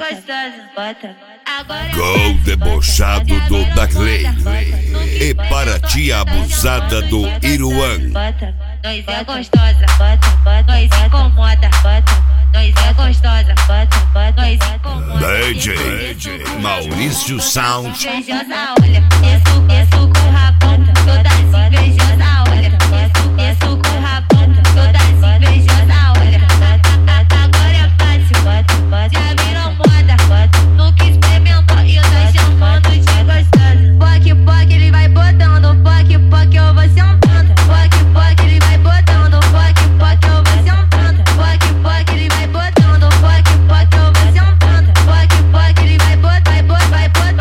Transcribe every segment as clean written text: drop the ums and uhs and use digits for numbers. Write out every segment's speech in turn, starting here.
gostosa, bota. Agora Gol debochado do Darley e para tia abusada do Iruan. Nós é gostosa, nós incomoda, nós é gostosa, nós incomoda. DJ Maurício Sound. Invejosa, olha, isso com rabão, todas invejosa, olha, isso com rabão, todas invejosa, olha. Agora é fácil, já virou moda, nunca experimentou e tá chamando de gostosa. Poc, ele vai botando, poc, eu vou sentando. Poc, ele vai botando, poc, eu vou sentando. Poc, ele vai botando, poc, eu vou sentando. Poc, ele vai botando, vai botando,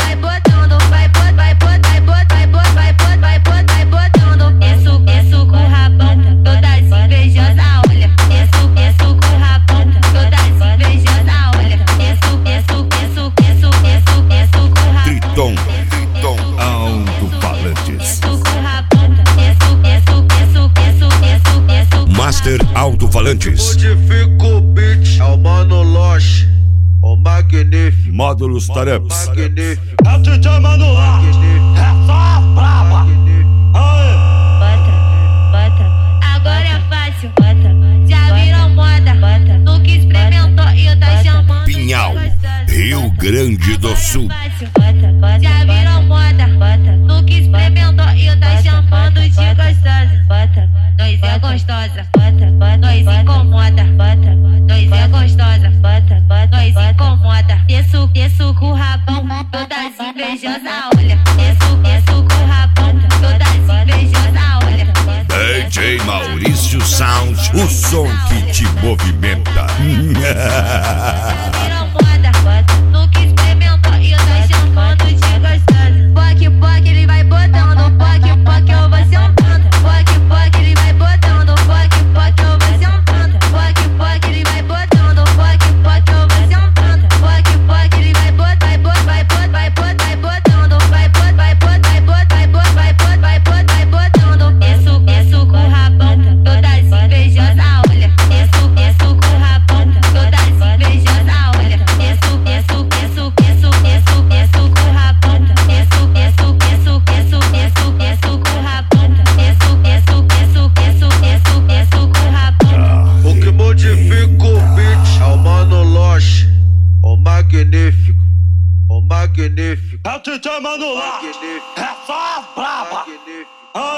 isso com rabão, todas invejosa, olha. Isso com rabão, todas invejosa, olha. Isso com rabão. Triton Alto-Falantes. Master Alto-Falantes. Modifica o beat, é o Mano Loche, o magnífico. Módulos Tareps. Magnífico. É o DJ Mano Loche, é só a braba. Bota, agora é fácil, já virou moda, nunca experimentou e tá chamando de Pinhal, gostosa. Rio Grande do Sul. Já virou moda, nunca experimentou e tá chamando de gostosa. Nós é gostosa, nós incomoda, nós é gostosa, nós incomoda. Isso com rabão, todas invejosa, olha. Isso com rabão, todas invejosa, olha. DJ Maurício Sound, o som que te movimenta. Virou moda, nunca experimentou e tá chamando de gostosa. Poc, ele vai botando, poc, eu vou sentando. Poc, ele vai botando, poc, eu vou sentando. Poc, ele vai botando, poc, eu vou sentando. Poc, ele vai botando, isso com rabão, todas invejosa, olha. Isso com rabão, todas invejosa, olha. Isso com rabão, isso com rabão, isso com rabão. O que modifica o beat, é o Mano Loche, o magnífico. O magnífico. É o DJ Mano Loche, Magnífico. é só a braba. Magnífico.